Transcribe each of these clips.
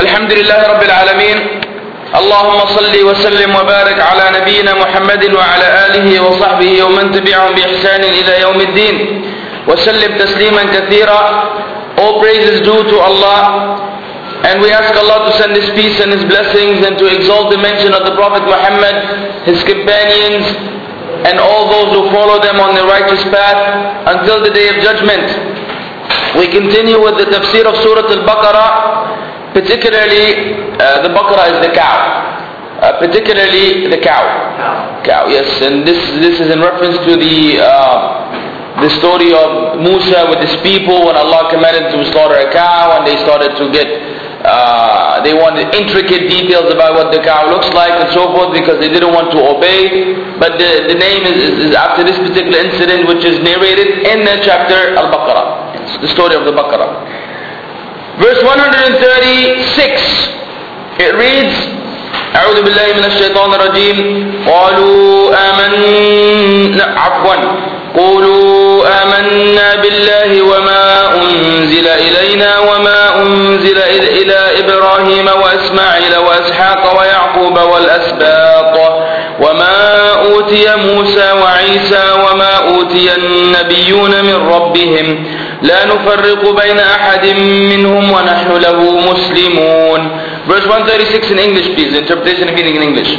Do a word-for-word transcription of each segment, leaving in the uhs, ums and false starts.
الحمد لله رب العالمين اللهم صل وسلم وبارك على نبينا محمد وعلى آله وصحبه ومن تبعهم بإحسان إلى يوم الدين وسلم تسليما كثيرا. All praise is due to Allah, and we ask Allah to send His peace and His blessings and to exalt the mention of the Prophet Muhammad, his companions, and all those who follow them on the righteous path until the day of judgment. We continue with the tafsir of Surah Al-Baqarah, particularly uh, the Baqarah is the cow, uh, particularly the cow. Cow, yes, and this this is in reference to the uh, the story of Musa with his people when Allah commanded to slaughter a cow, and they started to get uh, they wanted intricate details about what the cow looks like and so forth because they didn't want to obey. But the, the name is, is, is after this particular incident, which is narrated in the chapter Al-Baqarah. It's the story of the Baqarah. Verse one hundred thirty-six, it reads, أعوذ بالله من الشيطان الرجيم قالوا آمنا عفوا قولوا آمنا بالله وما أنزل إلينا وما أنزل إلى إبراهيم وإسماعيل وإسحاق ويعقوب والأسباط وما أوتي موسى وعيسى وما أوتي النبيون من ربهم لا نفرق بين أحد منهم ونحن له مسلمون. Verse one thirty-six in English, please. Interpretation and meaning in English.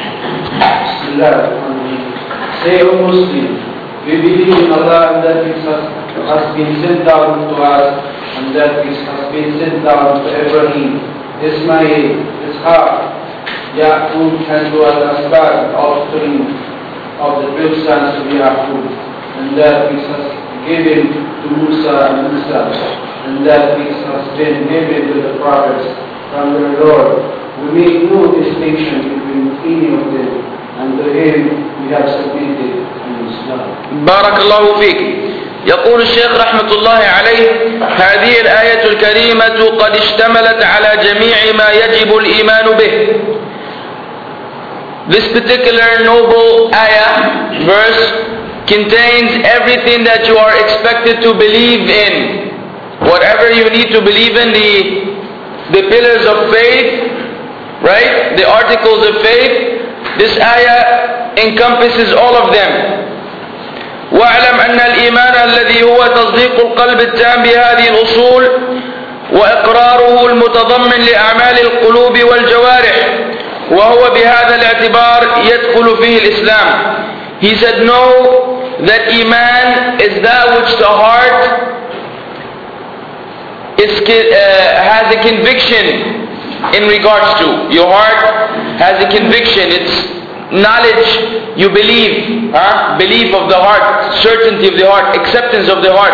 Say, O Muslim, we believe in Allah and that it has been sent down to us and that it has been sent down to Ibrahim, Ismail, Ishaq, Yaqub, and to Al-Asbaq, offspring of the twelve sons of Yaqub, and that it has given to Musa and Isa, and that it has been given to the prophets from their Lord. We make no distinction between any of them, and to Him we have submitted in Islam. بارك الله فيك. يقول الشيخ رحمة الله عليه: هذه الآية الكريمة قد اشتملت على جميع ما يجب الإيمان به. This particular noble ayah, verse, contains everything that you are expected to believe in. Whatever you need to believe in, the, the pillars of faith, right? The articles of faith, this ayah encompasses all of them. واعلم أن الإيمان الذي هو تصديق القلب التام بهذه الأصول وإقراره المتضمن لأعمال القلوب والجوارح وهو بهذا الاعتبار يدخل فيه الإسلام. He said, know that Iman is that which the heart is, uh, has a conviction in regards to. Your heart has a conviction. It's knowledge, you believe, huh? Belief of the heart, certainty of the heart, acceptance of the heart,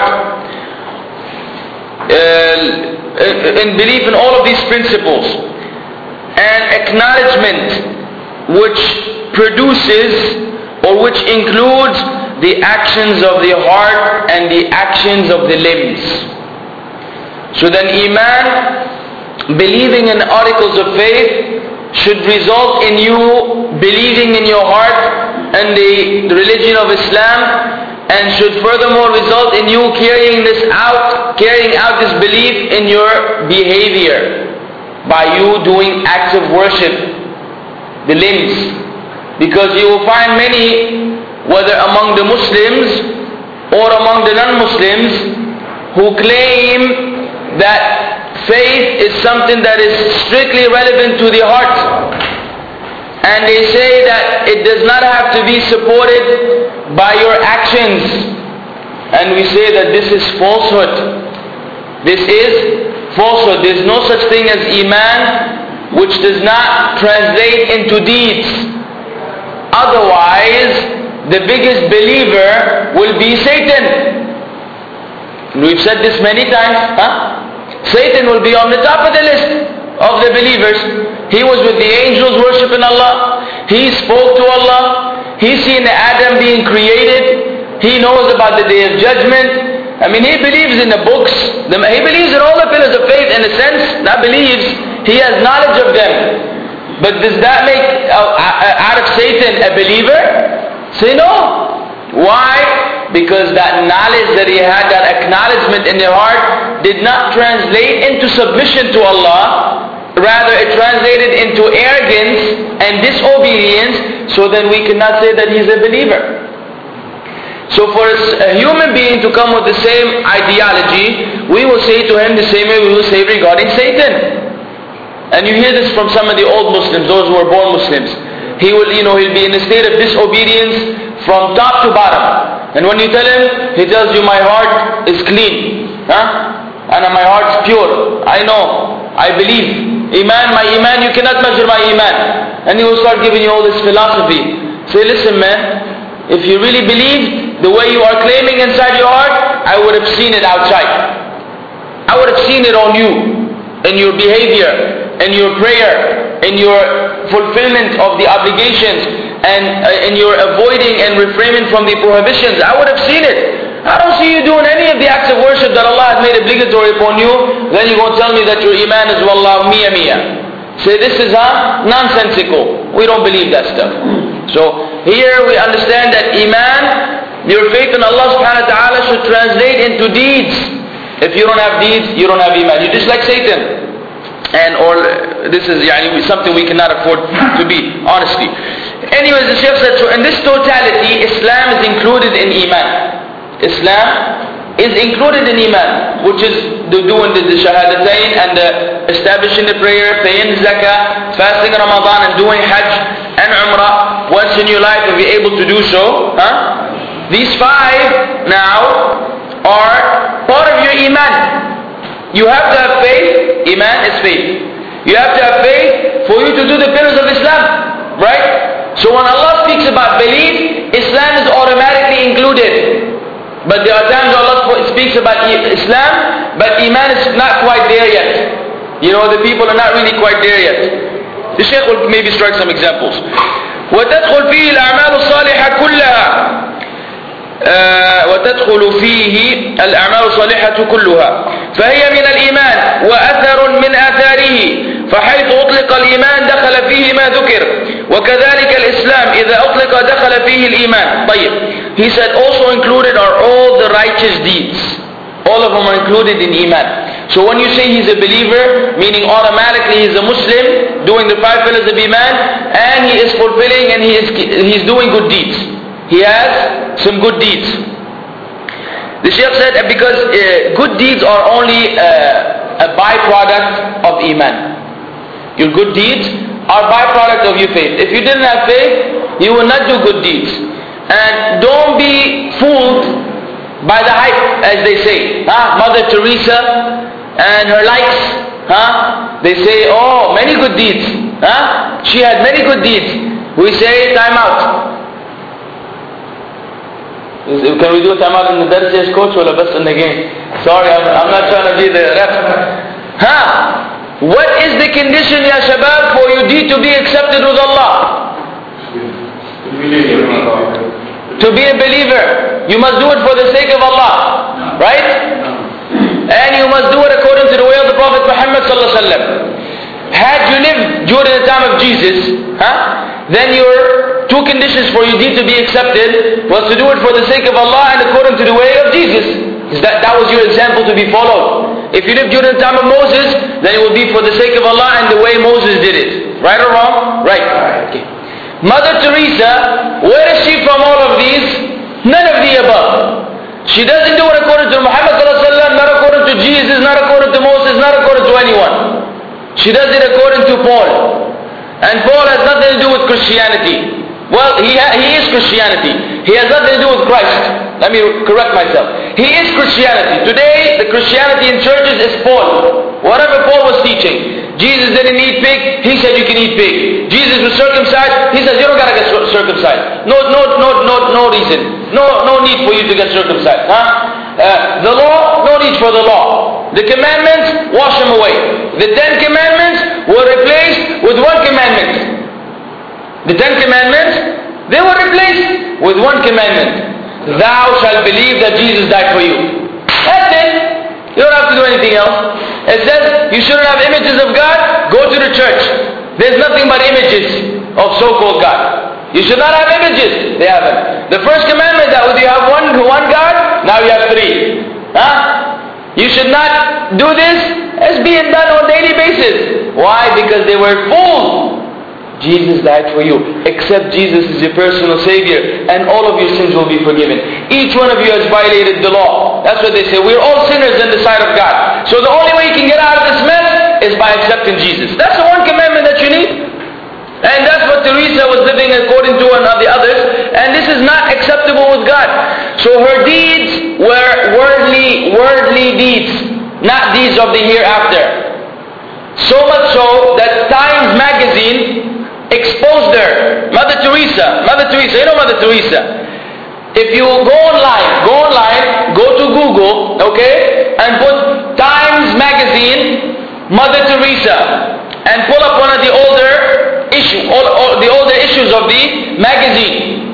uh, and belief in all of these principles, and acknowledgement which produces or which includes the actions of the heart and the actions of the limbs. So then Iman, believing in articles of faith, should result in you believing in your heart and the, the religion of Islam, and should furthermore result in you carrying this out, carrying out this belief in your behavior by you doing acts of worship, the limbs. Because you will find many, whether among the Muslims or among the non-Muslims, who claim that faith is something that is strictly relevant to the heart. And they say that it does not have to be supported by your actions. And we say that this is falsehood. This is falsehood. There is no such thing as Iman which does not translate into deeds. Otherwise, the biggest believer will be Satan. We've said this many times. Huh? Satan will be on the top of the list of the believers. He was with the angels worshiping Allah. He spoke to Allah. He seen Adam being created. He knows about the day of judgment. I mean, he believes in the books. He believes in all the pillars of faith in a sense. Not believes. He has knowledge of them. But does that make uh, out of Satan a believer? Say no. Why? Because that knowledge that he had, that acknowledgement in their heart, did not translate into submission to Allah. Rather translated into arrogance and disobedience, so then we cannot say that he's a believer. So for a human being to come with the same ideology, we will say to him the same way we will say regarding Satan. And you hear this from some of the old Muslims, those who are born Muslims. He will, you know, he'll be in a state of disobedience from top to bottom. And when you tell him, he tells you, my heart is clean. Huh? And my heart's pure. I know. I believe. Iman, my Iman, you cannot measure my Iman. And he will start giving you all this philosophy. Say, listen man, if you really believed the way you are claiming inside your heart, I would have seen it outside. I would have seen it on you, in your behavior, in your prayer, in your fulfillment of the obligations, and uh, in your avoiding and refraining from the prohibitions. I would have seen it. I don't see you doing any of the acts of worship that Allah has made obligatory upon you. Then you're going to tell me that your Iman is wallah miya miya. Say this is huh? nonsensical. We don't believe that stuff. So here we understand that Iman, your faith in Allah subhanahu wa ta'ala, should translate into deeds. If you don't have deeds, you don't have Iman. You're just like Satan. And or this is yani, something we cannot afford to be, honestly. Anyways, the Shaykh said, so in this totality, Islam is included in Iman. Islam is included in Iman, which is the doing the, the Shahadatayn and the establishing the prayer, paying zakah, fasting Ramadan, and doing Hajj and Umrah once in your life if you're able to do so. Huh? These five now are part of your Iman. You have to have faith. Iman is faith. You have to have faith for you to do the pillars of Islam. Right? So when Allah speaks about belief, Islam is automatically included. But there are times Allah speaks about Islam, but Iman is not quite there yet. You know, the people are not really quite there yet. The Shaykh will maybe strike some examples. وَتَدْخُلْ فِيهِ الْأَعْمَالُ الصَّالِحَةُ كُلَّهَا آه وتدخل فيه الأعمال الصالحة كلها فهي من الإيمان وأثر من آثاره فحيث أطلق الإيمان دخل فيه ما ذكر وكذلك الإسلام إذا أطلق دخل فيه الإيمان. طيب, he said also included are all the righteous deeds. All of them are included in Iman. So when you say he's a believer, meaning automatically he's a Muslim doing the five pillars of Iman, and he is fulfilling and he is he's doing good deeds. He has some good deeds. The Shaykh said that because uh, good deeds are only uh, a byproduct of Iman. Your good deeds are byproduct of your faith. If you didn't have faith, you will not do good deeds. And don't be fooled by the hype, as they say. Huh? Mother Teresa and her likes. Huh? They say, oh, many good deeds. Huh? She had many good deeds. We say, time out. Can we do a time out in the Darsiyash coach or best in the game? Sorry, I'm, I'm not trying to be the ref. Huh? What is the condition, ya shabab, for your deed to be accepted with Allah? To be a believer. You must do it for the sake of Allah. Right? And you must do it according to the way of the Prophet Muhammad sallallahu alaihi wasallam. Had you lived during the time of Jesus, huh, then your two conditions for your deed to be accepted was to do it for the sake of Allah and according to the way of Jesus. That, that was your example to be followed. If you lived during the time of Moses, then it would be for the sake of Allah and the way Moses did it. Right or wrong? Right. Okay. Mother Teresa, where is she from all of these? None of the above. She doesn't do it according to Muhammad sallallahu alaihi wasallam, not according to Jesus, not according to Moses, not according to anyone. She does it according to Paul. And Paul has nothing to do with Christianity. Well, he, ha he is Christianity. He has nothing to do with Christ. Let me correct myself. He is Christianity. Today, the Christianity in churches is Paul. Whatever Paul was teaching. Jesus didn't eat pig, he said you can eat pig. Jesus was circumcised, he says you don't gotta get circumcised. No, no, no, no, no reason. No, no need for you to get circumcised. Huh? Uh, the law, no need for the law. The commandments, wash them away. The Ten Commandments were replaced with one commandment. The Ten Commandments, they were replaced with one commandment. Thou shalt believe that Jesus died for you. That's it. You don't have to do anything else. It says you shouldn't have images of God. Go to the church. There's nothing but images of so-called God. You should not have images. They haven't. The first commandment that was you have one, one God. Now you have three. Huh? You should not do this is being done on a daily basis. Why? Because they were fooled. Jesus died for you. Accept Jesus as your personal Savior and all of your sins will be forgiven. Each one of you has violated the law. That's what they say. We're all sinners in the sight of God. So the only way you can get out of this mess is by accepting Jesus. That's the one commandment that you need. And that's what Teresa was living according to and the others. And this is not acceptable with God. So her deeds were worldly, worldly deeds, not deeds of the hereafter. So much so that Times magazine exposed her. Mother Teresa, Mother Teresa, you know Mother Teresa. If you go online, go online, go to Google, okay, and put Times magazine, Mother Teresa, and pull up one of the older issue, all, all, the older issues of the magazine.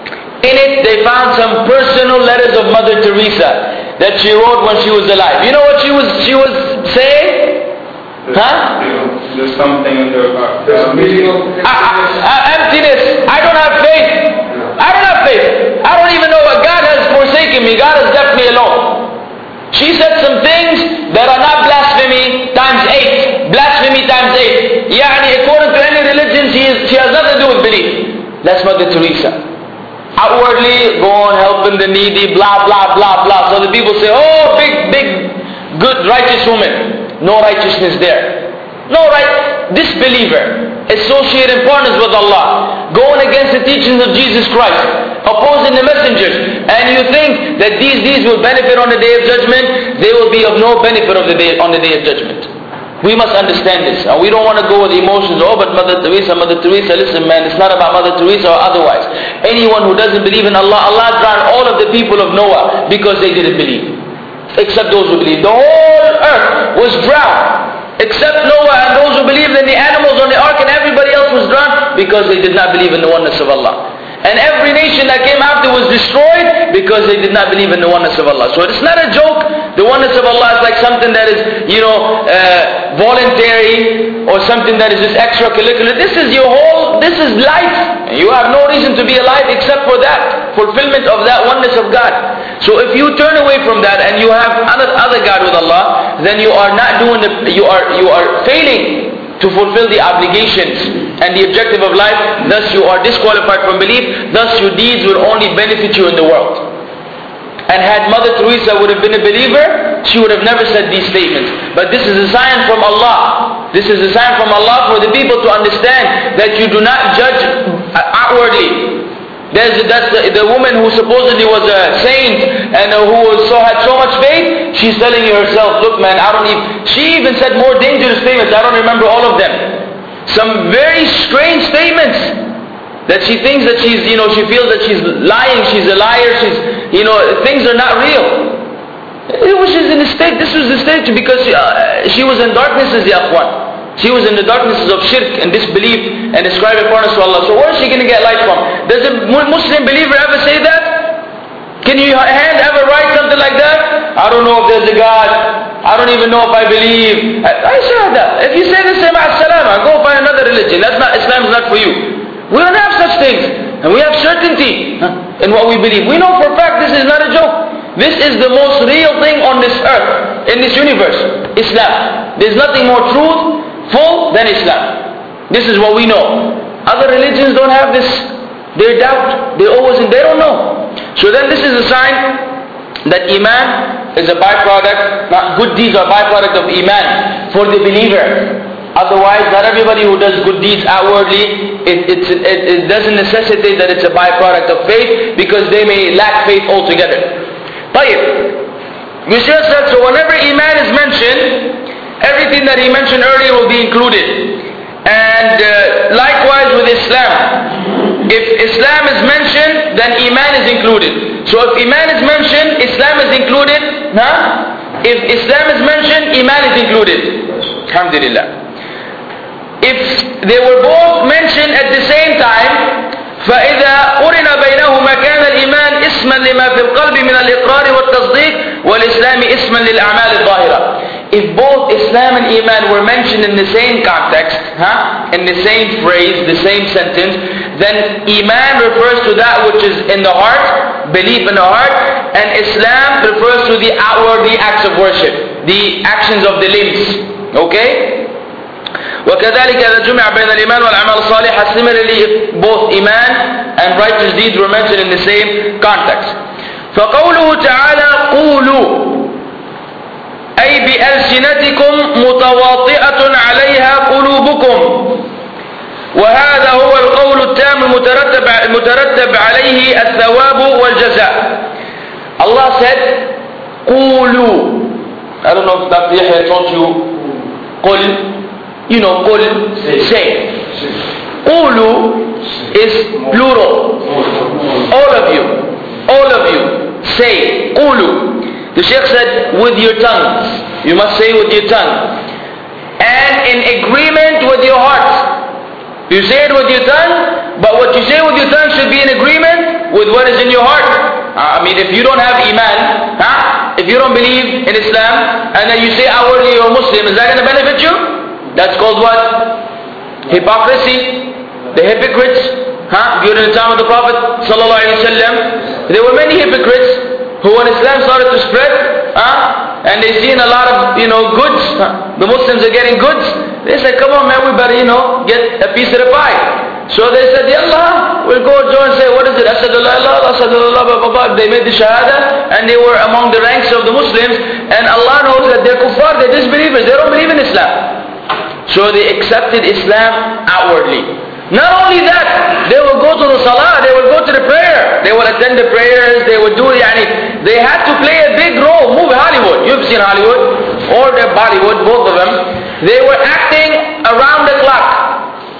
In it, they found some personal letters of Mother Teresa that she wrote when she was alive. You know what she was she was saying? Huh? There's something in their heart. There's uh, uh, emptiness. I don't have faith. I don't have faith. I don't even know what God has forsaken me. God has left me alone. She said some things that are not blasphemy times eight. Blasphemy times eight. Yani, according to any religion, she, is, she has nothing to do with belief. That's Mother Teresa. Outwardly, go on helping the needy, blah, blah, blah, blah. So the people say, oh, big, big, good, righteous woman. No righteousness there. No right. Disbeliever. Associating partners with Allah. Going against the teachings of Jesus Christ. Opposing the messengers. And you think that these deeds will benefit on the day of judgment. They will be of no benefit of the day, on the day of judgment. We must understand this. And we don't want to go with emotions. Oh, but Mother Teresa, Mother Teresa, listen man, it's not about Mother Teresa or otherwise. Anyone who doesn't believe in Allah, Allah drowned all of the people of Noah because they didn't believe. Except those who believe. The whole earth was drowned. Except Noah and those who believed in the animals on the ark, and everybody else was drowned because they did not believe in the oneness of Allah. And every nation that came after was destroyed because they did not believe in the oneness of Allah. So it's not a joke. The oneness of Allah is like something that is, you know, uh, voluntary or something that is just extracurricular. This is your whole, this is life. You have no reason to be alive except for that, fulfillment of that oneness of God. So if you turn away from that and you have other, other God with Allah, then you are not doing the, you are, you are failing to fulfill the obligations and the objective of life. Thus you are disqualified from belief. Thus your deeds will only benefit you in the world. And had Mother Teresa would have been a believer, she would have never said these statements. But this is a sign from Allah. This is a sign from Allah for the people to understand that you do not judge outwardly. There's, that's the, the woman who supposedly was a saint and uh, who was, so had so much faith. She's telling you herself, look man, I don't even, she even said more dangerous statements. I don't remember all of them. Some very strange statements that she thinks that she's, you know, she feels that she's lying, she's a liar, she's, you know, things are not real. It was just in a state, this was the state because she, uh, she was in darknesses, ya akhwan. She was in the darknesses of shirk and disbelief and ascribing partners to Allah. So where is she going to get light from? Does a Muslim believer ever say that? Can your hand ever write something like that? I don't know if there's a God. I don't even know if I believe. I, I say that. If you say this, say ma'as-salama. Go find another religion. That's not, Islam is not for you. We don't have such things. And we have certainty in what we believe. We know for a fact this is not a joke. This is the most real thing on this earth, in this universe, Islam. There's nothing more truth full than Islam. This is what we know. Other religions don't have this. They doubt. They always, they don't know. So then this is a sign that Iman is a byproduct, not good deeds are a byproduct of Iman for the believer. Otherwise, not everybody who does good deeds outwardly, it, it's, it, it doesn't necessitate that it's a byproduct of faith, because they may lack faith altogether. طيب. Monsieur said, so whenever Iman is mentioned, everything that he mentioned earlier will be included. And uh, likewise with Islam. If Islam is mentioned, then Iman is included. So if Iman is mentioned, Islam is included. Huh? If Islam is mentioned, Iman is included. Alhamdulillah. If they were both mentioned at the same time, فإذا قرن بينهما كان الإيمان اسما لما في القلب من الإقرار والتصديق والإسلام اسما للأعمال الظاهرة. If both Islam and Iman were mentioned in the same context, huh? in the same phrase, the same sentence, then Iman refers to that which is in the heart, belief in the heart, and Islam refers to the outward acts of worship, the actions of the limbs. Okay? وكذلك إذا جمع بين الإيمان والأعمال الصالحة. Similarly, if both iman and righteous deeds were mentioned in the same context. فقوله تعالى قولوا أي بألسنتكم متواطئة عليها قلوبكم، وهذا هو القول التام المترتب المترتب عليه الثواب والجزاء. Allah said قولوا. I don't know if Doctor Yahya taught you قل. You know, قل, say. قولوا is plural. All of you, all of you, say. قولوا. The Shaykh said, with your tongues. You must say with your tongue. And in agreement with your heart. You say it with your tongue, but what you say with your tongue should be in agreement with what is in your heart. I mean, if you don't have iman, huh? If you don't believe in Islam, and then you say outwardly you're a Muslim, is that going to benefit you? That's called what? Hypocrisy. The hypocrites, huh? During the time of the Prophet sallallahu alaihi wasallam, there were many hypocrites who, when Islam started to spread, huh? And they seen a lot of, you know, goods. Huh? The Muslims are getting goods. They said, come on man, we better, you know, get a piece of the pie. So they said, Yallah, we'll go join and say, what is it? Asadullah, Allah, Asadullah, blah, blah, blah. They made the shahada, and they were among the ranks of the Muslims. And Allah knows that they're kuffar, they're disbelievers, they don't believe in Islam. So they accepted Islam outwardly. Not only that, they will go to the salah, they will go to the prayer, they will attend the prayers, they will do, yani, they had to play a big role. Move Hollywood, you've seen Hollywood, or the Bollywood, both of them. They were acting around the clock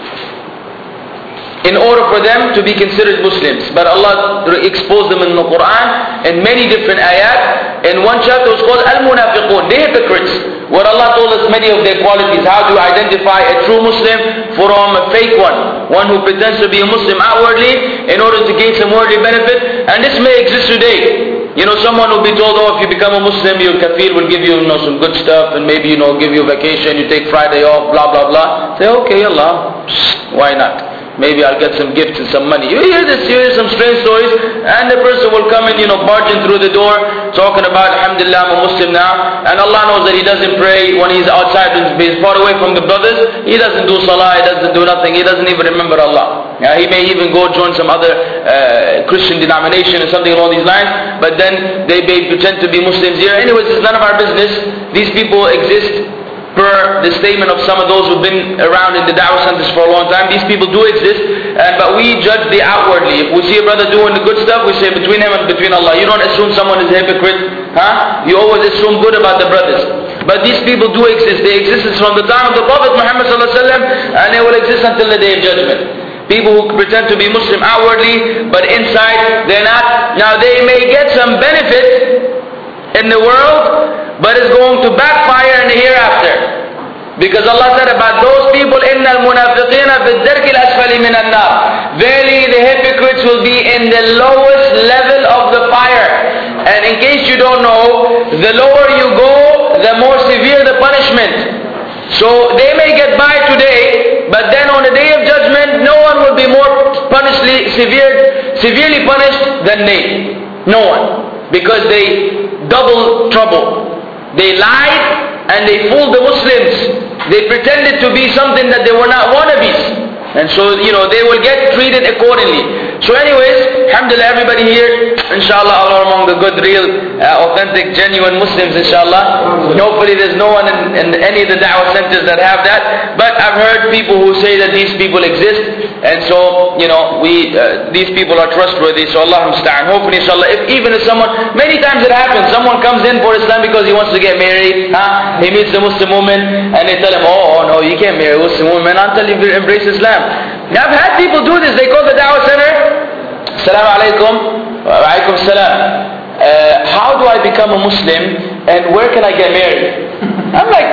in order for them to be considered Muslims. But Allah exposed them in the Quran in many different ayat. In one chapter was called Al-Munafiqun, the hypocrites, where Allah told us many of their qualities, how to identify a true Muslim from a fake one, one who pretends to be a Muslim outwardly in order to gain some worldly benefit. And this may exist today. You know, someone will be told, oh, if you become a Muslim, your kafir will give you, you know, some good stuff, and maybe, you know, give you a vacation, you take Friday off, blah, blah, blah. Say, okay, Allah, why not? Maybe I'll get some gifts and some money. You hear this, you hear some strange stories, and the person will come in, you know, barging through the door, talking about, alhamdulillah, I'm a Muslim now, and Allah knows that he doesn't pray when he's outside, he's far away from the brothers, he doesn't do salah, he doesn't do nothing, he doesn't even remember Allah. Yeah, he may even go join some other uh, Christian denomination or something along these lines, but then they may pretend to be Muslims here. Anyways, it's none of our business. These people exist per the statement of some of those who've been around in the da'wah centers for a long time. These people do exist, and but we judge the outwardly. If we see a brother doing the good stuff, we say between him and between Allah. You don't assume someone is a hypocrite, huh? You always assume good about the brothers. But these people do exist. They existed from the time of the Prophet Muhammad sallallahu alaihi wasallam, and they will exist until the day of judgment. People who pretend to be Muslim outwardly, but inside they're not. Now they may get some benefit in the world, but it's going to backfire in the hereafter. Because Allah said about those people, إِنَّ الْمُنَافِقِينَ فِي الدَّرْكِ الْأَسْفَلِ مِنَ النَّارِ. Verily the hypocrites will be in the lowest level of the fire. And in case you don't know, the lower you go, the more severe the punishment. So they may get by today, but then on the day of judgment, no one will be more punishly, severe, severely punished than they. No one. Because they double trouble. They lied and they fooled the Muslims. They pretended to be something that they were not wannabes. And so, you know, they will get treated accordingly. So anyways, alhamdulillah, everybody here, inshallah, are among the good, real, uh, authentic, genuine Muslims, inshallah. Hopefully there's no one in, in any of the da'wah centers that have that. But I've heard people who say that these people exist. And so, you know, we, uh, these people are trustworthy. So Allah musta'an. Hopefully, inshallah, if even if someone, many times it happens, someone comes in for Islam because he wants to get married. Huh? He meets a Muslim woman and they tell him, oh, oh no, you can't marry a Muslim woman until you embrace Islam. Now, I've had people do this. They call the da'wah center. Assalamu alaikum. Wa alaikum salam. Uh, how do I become a Muslim and where can I get married? I'm like,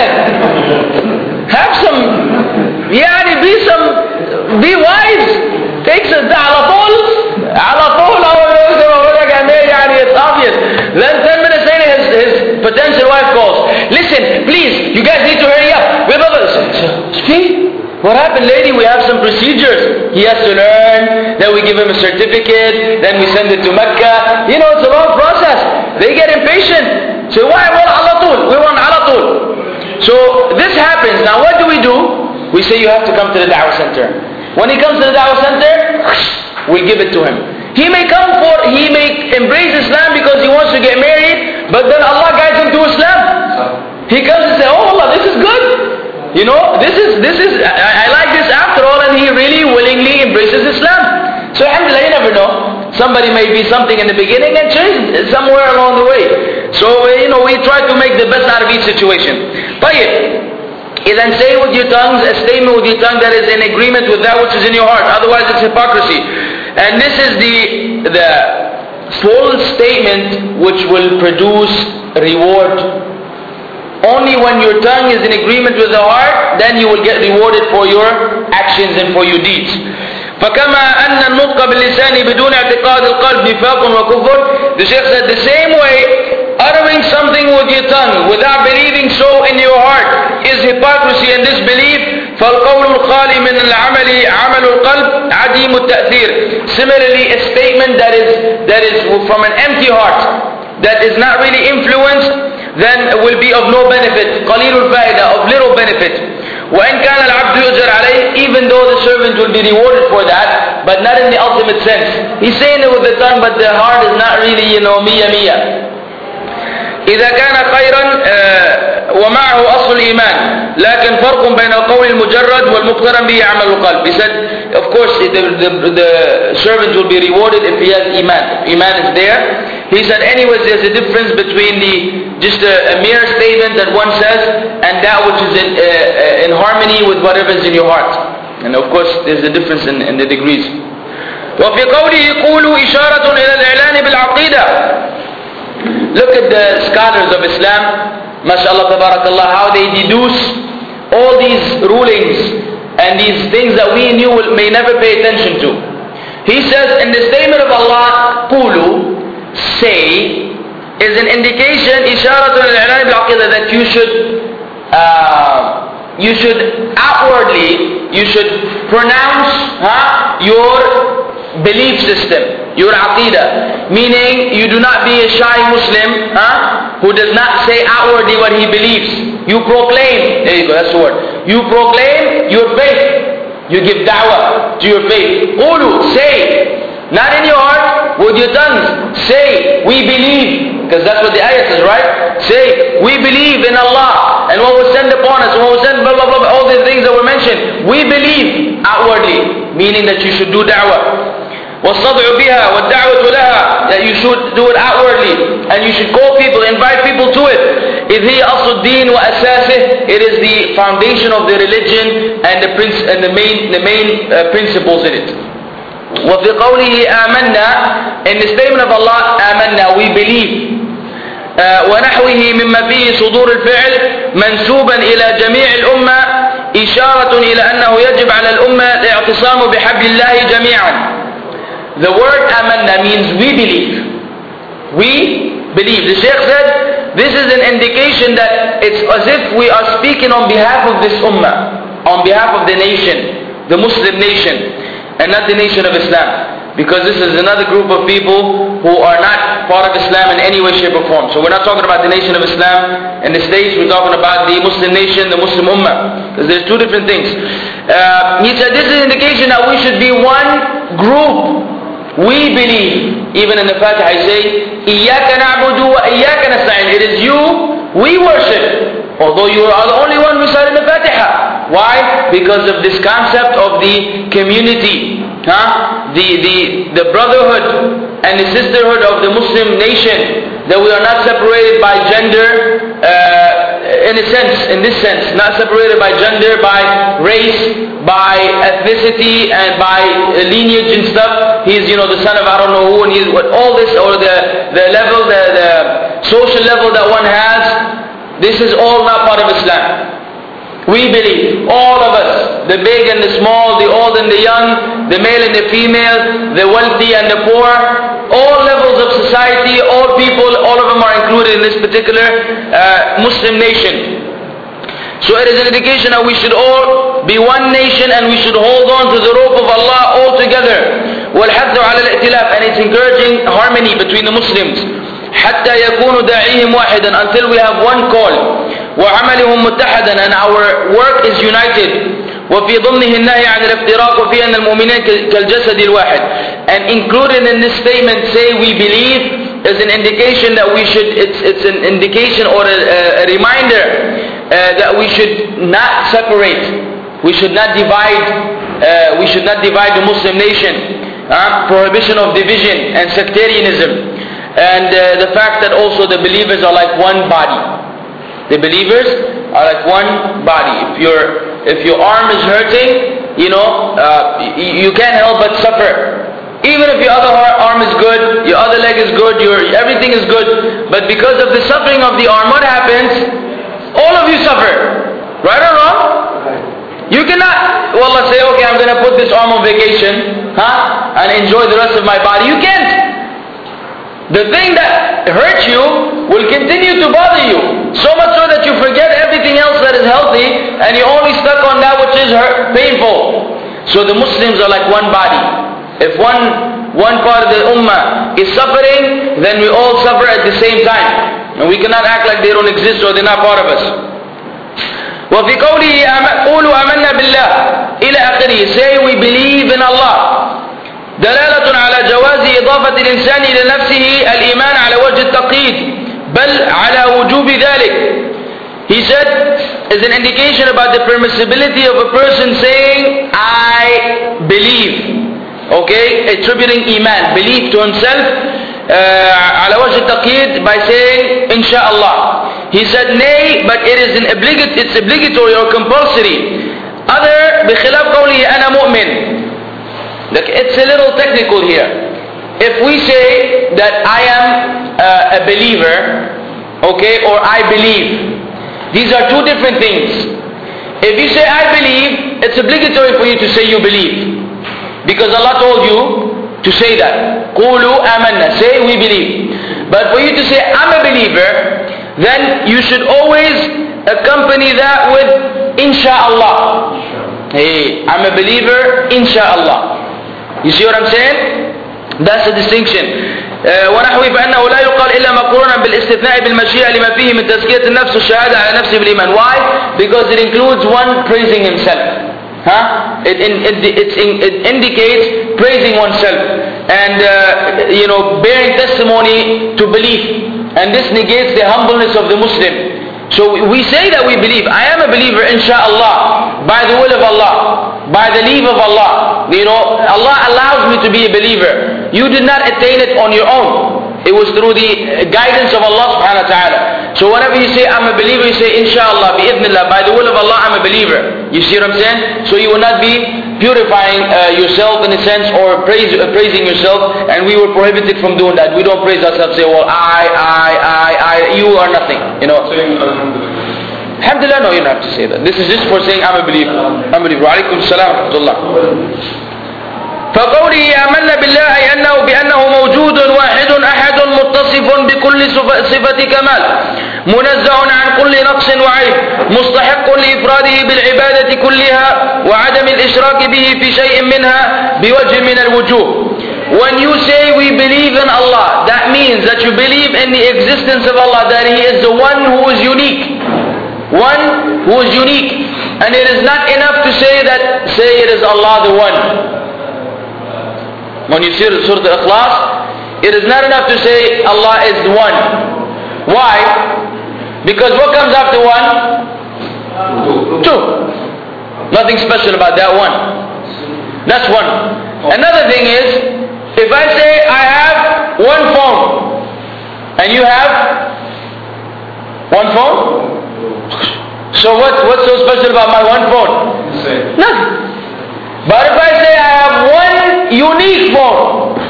man, have some, yani be some, be wise. Take some, ala طول, ala طول, when I get married, yani it's obvious. Then ten minutes later, his, his potential wife calls. Listen, please, you guys need to hurry up. We're brothers. See? What happened, lady? We have some procedures. He has to learn, then we give him a certificate, then we send it to Mecca. You know, it's a long process. They get impatient. So why? Well, ala tool. We want ala tool. So this happens. Now what do we do? We say you have to come to the da'wah center. When he comes to the da'wah center, we give it to him. He may come for, he may embrace Islam because he wants to get married, but then Allah guides him to Islam. He comes and says, oh Allah, this is good. You know, this is, this is, I, I like this after all, and he really willingly embraces Islam. So alhamdulillah, you never know. Somebody may be something in the beginning and change somewhere along the way. So, you know, we try to make the best out of each situation. طيب, then say with your tongues a statement with your tongue that is in agreement with that which is in your heart. Otherwise it's hypocrisy. And this is the, the full statement which will produce reward. Only when your tongue is in agreement with the heart, then you will get rewarded for your actions and for your deeds. فكما أن النطق باللسان بدون اعتقاد القلب نفاق وكفر. The Shaykh said the same way, uttering something with your tongue without believing so in your heart is hypocrisy and disbelief. فالقول الخالي من العمل عمل القلب عديم التأثير. Similarly, a statement that is that is from an empty heart, that is not really influenced, then will be of no benefit. قليل الفائدة, of little benefit. وإن كان العبد يؤجر عليه, even though the servant will be rewarded for that, but not in the ultimate sense. He's saying it with the tongue, but the heart is not really, you know, mia mia. إذا كان خيرا ومعه أصل الإيمان لكن فرق بين القول المجرد والمقترن به عمل القلب. He said, of course, the, the, the servant will be rewarded if he has Iman. Iman is there. He said, anyways, there's a difference between the just a, a mere statement that one says and that which is in, uh, in harmony with whatever is in your heart. And of course, there's a difference in, in the degrees. وفي قوله قولوا إشارة إلى الإعلان بالعقيدة. Look at the scholars of Islam, mashallah, tabarakallah, how they deduce all these rulings and these things that we knew may never pay attention to. He says in the statement of Allah, qulu, say, is an indication, isharatun al-i'lan bil-aqidah, that you should, uh, you should outwardly, you should pronounce huh, your belief system, your aqidah, meaning you do not be a shy Muslim huh, who does not say outwardly what he believes. You proclaim, there you go, that's the word. You proclaim your faith. You give da'wah to your faith. Qulu, say, not in your heart, with your tongues. Say, we believe, because that's what the ayah says, right? Say, we believe in Allah and what was sent upon us, and what was sent, blah blah blah, all the things that were mentioned. We believe outwardly, meaning that you should do da'wah. وَالصَّدْعُ بِهَا وَالدَّعْوَةُ لَهَا, that you should do it outwardly and you should call people, invite people to it. إِذْ هِيَ أَصْلُ الدِّينِ وَأَسَاسِهِ, it is the foundation of the religion and the princ- and the main the main uh, principles in it. وفي قوله آمنا, in the statement of Allah, آمنا, we believe. uh, ونحوه مما فيه صدور الفعل منسوبا إلى جميع الأمة إشارة إلى أنه يجب على الأمة الاعتصام بحبل الله جميعا. The word آمنا means we believe. We believe. The Shaykh said this is an indication that it's as if we are speaking on behalf of this ummah, on behalf of the nation, the Muslim nation, and not the nation of Islam, because this is another group of people who are not part of Islam in any way, shape or form. So we're not talking about the nation of Islam in the States, we're talking about the Muslim nation, the Muslim Ummah, because there's two different things. Uh, he said this is an indication that we should be one group. We believe, even in the Fatiha I say, إِيَّاكَ نَعْبُدُ وَإِيَّاكَ نَسْتَعِينُ, it is you we worship, although you are the only one who said in the Fatiha. Why? Because of this concept of the community, huh? the, the, the brotherhood and the sisterhood of the Muslim nation, that we are not separated by gender, uh, in a sense, in this sense, not separated by gender, by race, by ethnicity, and by lineage and stuff. He's, you know, the son of I don't know who, and he's all this, or the, the level, the, the social level that one has, this is all not part of Islam. We believe, all of us, the big and the small, the old and the young, the male and the female, the wealthy and the poor, all levels of society, all people, all of them are included in this particular uh, Muslim nation. So it is an indication that we should all be one nation and we should hold on to the rope of Allah all together. وَالْحَثُّ عَلَى الْإِئْتِلَافِ, and it's encouraging harmony between the Muslims. حتى يكون داعيهم واحدا, until we have one call. وعملهم متحدا, and our work is united. وفي ضمنه النهي عن الافتراق, وفي أن المؤمنين كالجسد الواحد. And included in this statement, say we believe, is an indication that we should, it's, it's an indication or a, a reminder uh, that we should not separate. We should not divide, uh, we should not divide the Muslim nation. Uh, prohibition of division and sectarianism. And uh, the fact that also the believers are like one body. The believers are like one body. If your if your arm is hurting, you know, uh, you, you can't help but suffer. Even if your other arm is good, your other leg is good, your everything is good, but because of the suffering of the arm, what happens? All of you suffer. Right or wrong? You cannot, wallah, say, okay, I'm going to put this arm on vacation, huh, and enjoy the rest of my body. You can't. The thing that hurts you will continue to bother you. So much so that you forget everything else that is healthy and you're only stuck on that which is hurt, painful. So the Muslims are like one body. If one, one part of the ummah is suffering, then we all suffer at the same time. And we cannot act like they don't exist or they're not part of us. وفي قوله قولوا آمنا بالله إلى آخره, say we believe in Allah. دلالة على جواز إضافة الإنسان إلى نفسه الإيمان على وجه التقييد بل على وجوب ذلك. He said, is an indication about the permissibility of a person saying I believe, okay, attributing iman, belief to himself uh, على وجه التقييد by saying inshallah. He said nay, but it is an obligate, it's obligatory or compulsory. Other بخلاف قوله أنا مؤمن. Look, it's a little technical here. If we say that I am uh, a believer, okay, or I believe, these are two different things. If you say I believe, it's obligatory for you to say you believe, because Allah told you to say that. قولوا آمنا, say we believe. But for you to say I'm a believer, then you should always accompany that with insha'Allah. Hey, I'm a believer, insha'Allah. You see what I'm saying? That's the distinction. ونحوه فإنه لا يقال إلا مقرونا بالاستثناء بالمشيئة لما فيه من تزكية النفس والشهادة على نفسه بالإيمان. Why? Because it includes one praising himself. Huh? It, it, it, it indicates praising oneself and uh, you know, bearing testimony to belief. And this negates the humbleness of the Muslim. So we say that we believe. I am a believer, insha'Allah, by the will of Allah, by the leave of Allah. You know, Allah allows me to be a believer. You did not attain it on your own. It was through the guidance of Allah subhanahu wa ta'ala. So whenever you say I'm a believer, you say insha'Allah, bi'idhnillah, by the will of Allah I'm a believer. You see what I'm saying? So you will not be purifying uh, yourself in a sense, or praise, uh, praising yourself, and we were prohibited from doing that. We don't praise ourselves, say, well, I, I, I, I, you are nothing. You know. Saying Alhamdulillah. Alhamdulillah, no, you don't have to say that. This is just for saying I'm a believer. I'm a believer. Wa alaikum salam wa rahmatullah. فقوله آمنا بالله أي أنه بأنه موجود واحد أحد متصف بكل صفة كمال منزه عن كل نقص وعيب مستحق لإفراده بالعبادة كلها وعدم الإشراك به في شيء منها بوجه من الوجوه. When you say we believe in Allah, that means that you believe in the existence of Allah, that He is the one who is unique. One who is unique. And it is not enough to say that, say it is Allah the one. When you see Surah Al-Ikhlas, it is not enough to say Allah is one. Why? Because what comes after one? Two. Nothing special about that one. That's one. Another thing is, if I say I have one phone, and you have one phone? So what, what's so special about my one phone? Nothing. But if I say I have one unique phone,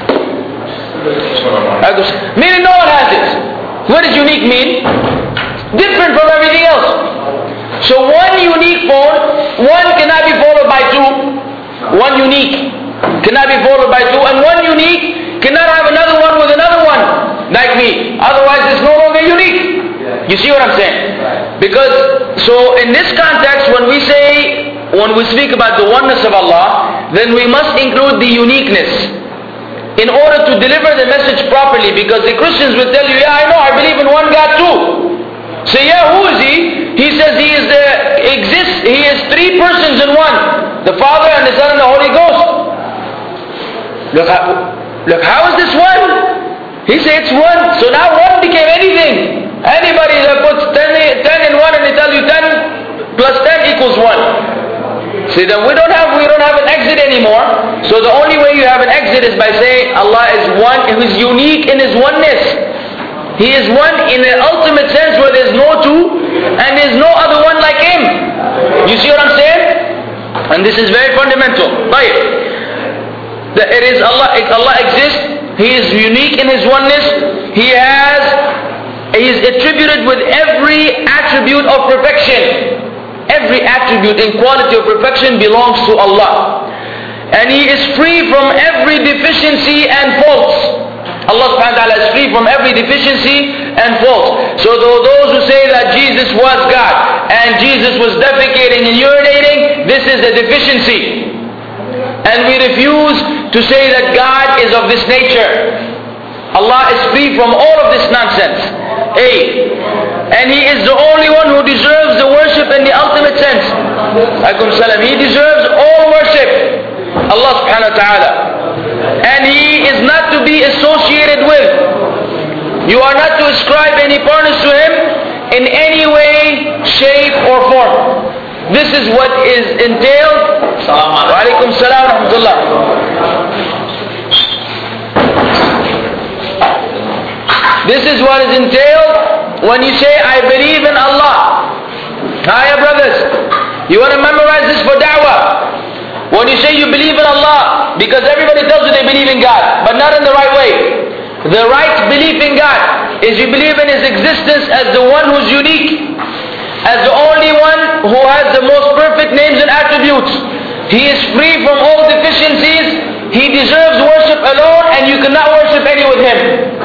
meaning no one has it. What does unique mean? Different from everything else. So one unique phone, one cannot be followed by two. One unique cannot be followed by two, and one unique cannot have another one with another one like me. Otherwise it's no longer unique. You see what I'm saying? Because, so in this context, when we say, when we speak about the oneness of Allah, then we must include the uniqueness. in order to deliver the message properly, because the Christians will tell you, yeah, I know, I believe in one God too. Say, yeah, who is he? He says he is the exists, he is three persons in one, the Father and the Son and the Holy Ghost. Look how, look, how is this one? He said it's one. So now one became anything. Anybody that puts ten, ten in one and they tell you ten plus ten equals one. See, then we don't have we don't have an exit anymore. So the only way you have an exit is by saying Allah is one, who is unique in His oneness. He is one in the ultimate sense where there's no two and there's no other one like Him. You see what I'm saying? And this is very fundamental. Right? That it is Allah. Allah exists. He is unique in His oneness. He has. He is attributed with every attribute of perfection. Every attribute and quality of perfection belongs to Allah. And He is free from every deficiency and faults. Allah subhanahu wa ta'ala is free from every deficiency and fault. So though those who say that Jesus was God and Jesus was defecating and urinating, this is a deficiency. And we refuse to say that God is of this nature. Allah is free from all of this nonsense. A. And He is the only one who deserves the worship in the ultimate sense. Alaykum salam. He deserves all worship. Allah subhanahu wa ta'ala. And He is not to be associated with. You are not to ascribe any partners to Him in any way, shape or form. This is what is entailed. Wa alaykum salam wa rahmatullah. This is what is entailed when you say, I believe in Allah. Hiya brothers, you want to memorize this for da'wah. When you say you believe in Allah, because everybody tells you they believe in God, but not in the right way. The right belief in God is you believe in His existence as the one who's unique, as the only one who has the most perfect names and attributes. He is free from all deficiencies. He deserves worship alone, and you cannot worship any with Him.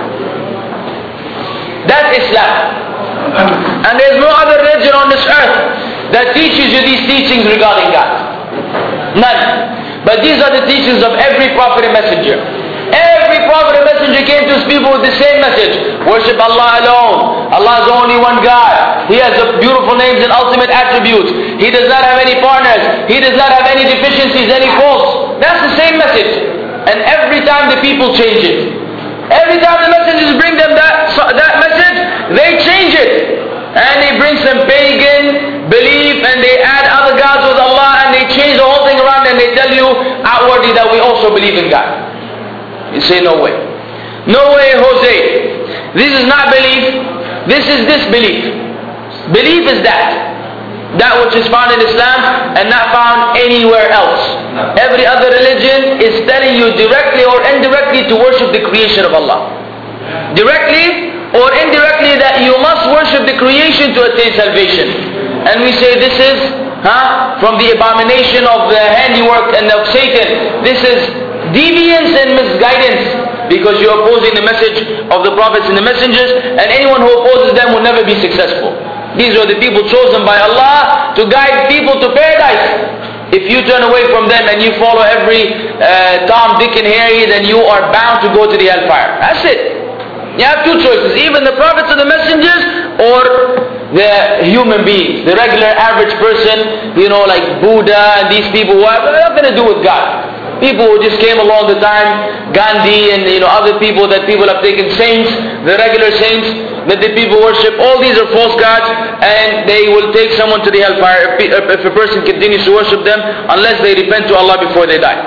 That's Islam. And there's no other religion on this earth that teaches you these teachings regarding God. None. But these are the teachings of every prophet and messenger. Every prophet and messenger came to his people with the same message. Worship Allah alone. Allah is only one God. He has the beautiful names and ultimate attributes. He does not have any partners. He does not have any deficiencies, any faults. That's the same message. And every time the people change it. Every time the messengers bring them that, that message, they change it. And they bring some pagan belief and they add other gods with Allah and they change the whole thing around and they tell you outwardly that we also believe in God. You say no way. No way, Jose. This is not belief. This is disbelief. Belief is that. That which is found in Islam and not found anywhere else. Every other religion is telling you directly or indirectly to worship the creation of Allah. Directly or indirectly that you must worship the creation to attain salvation. And we say this is huh, from the abomination of the handiwork and of Satan. This is deviance and misguidance, because you're opposing the message of the prophets and the messengers, and anyone who opposes them will never be successful. These are the people chosen by Allah to guide people to paradise. If you turn away from them and you follow every uh, Tom, Dick and Harry, then you are bound to go to the hellfire. That's it. You have two choices. Even the prophets and the messengers, or the human beings. The regular average person, you know, like Buddha and these people, who have nothing to do with God. People who just came along the time, Gandhi and you know other people that people have taken saints, the regular saints that the people worship, all these are false gods, and they will take someone to the hellfire if, if a person continues to worship them unless they repent to Allah before they die.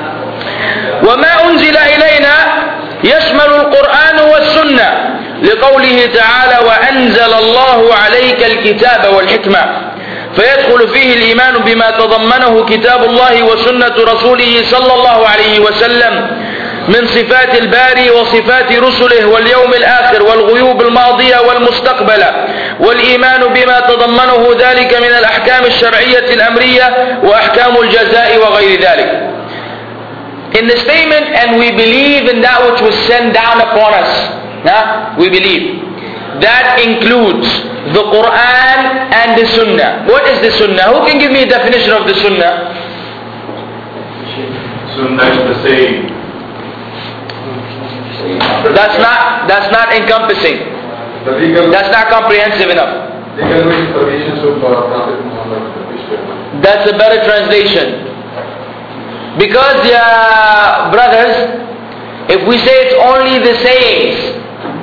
وَمَا أُنزِلَ إِلَيْنَا يَشْمَلُ الْقُرْآنُ وَالسُّنَّةِ لِقَوْلِهِ تَعَالَى وَأَنزَلَ اللَّهُ عَلَيْكَ الْكِتَابَ وَالْحِكْمَةَ فيدخل فيه الإيمان بما تضمنه كتاب الله وسنة رسوله صلى الله عليه وسلم من صفات الباري وصفات رسله واليوم الآخر والغيوب الماضية والمستقبلة والإيمان بما تضمنه ذلك من الأحكام الشرعية الأمرية وأحكام الجزاء وغير ذلك. In the statement, and we believe in that which was sent down upon us. Huh? We believe. That includes the Quran and the Sunnah. What is the Sunnah? Who can give me a definition of the Sunnah? Sunnah is the saying. That's not, that's not encompassing. The legal, That's not comprehensive enough. legal permissions of uh, Prophet Muhammad. peace be upon him. That's a better translation. Because, yeah, brothers, if we say it's only the sayings